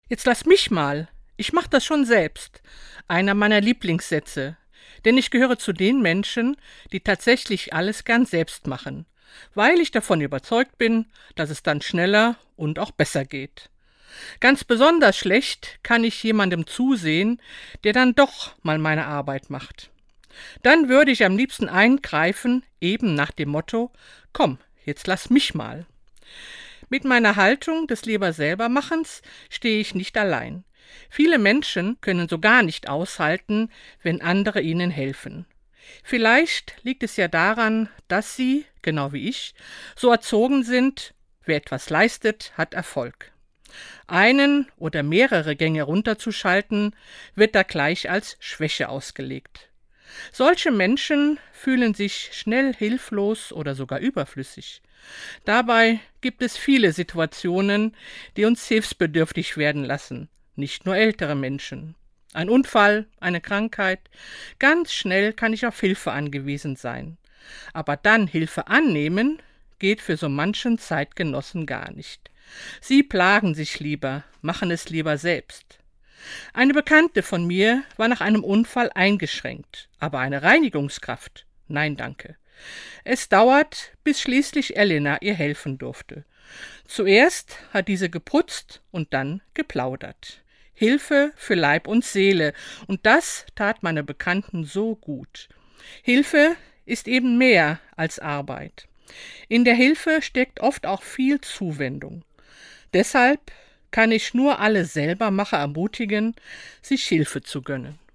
Jetzt lass mich mal. Ich mach das schon selbst. Einer meiner Lieblingssätze. Denn ich gehöre zu den Menschen, die tatsächlich alles gern selbst machen, weil ich davon überzeugt bin, dass es dann schneller und auch besser geht. Ganz besonders schlecht kann ich jemandem zusehen, der dann doch mal meine Arbeit macht. Dann würde ich am liebsten eingreifen, eben nach dem Motto: Komm, jetzt lass mich mal. Mit meiner Haltung des Lieber selber Machens stehe ich nicht allein. Viele Menschen können so gar nicht aushalten, wenn andere ihnen helfen. Vielleicht liegt es ja daran, dass sie, genau wie ich, so erzogen sind: Wer etwas leistet, hat Erfolg. Einen oder mehrere Gänge runterzuschalten, wird da gleich als Schwäche ausgelegt. Solche Menschen fühlen sich schnell hilflos oder sogar überflüssig. Dabei gibt es viele Situationen, die uns hilfsbedürftig werden lassen, nicht nur ältere Menschen. Ein Unfall, eine Krankheit, ganz schnell kann ich auf Hilfe angewiesen sein. Aber dann Hilfe annehmen, geht für so manchen Zeitgenossen gar nicht. Sie plagen sich lieber, machen es lieber selbst. Eine Bekannte von mir war nach einem Unfall eingeschränkt, aber eine Reinigungskraft? Nein, danke. Es dauert, bis schließlich Elena ihr helfen durfte. Zuerst hat diese geputzt und dann geplaudert. Hilfe für Leib und Seele, und das tat meiner Bekannten so gut. Hilfe ist eben mehr als Arbeit. In der Hilfe steckt oft auch viel Zuwendung. Deshalb kann ich nur alle Selbermacher ermutigen, sich Hilfe zu gönnen.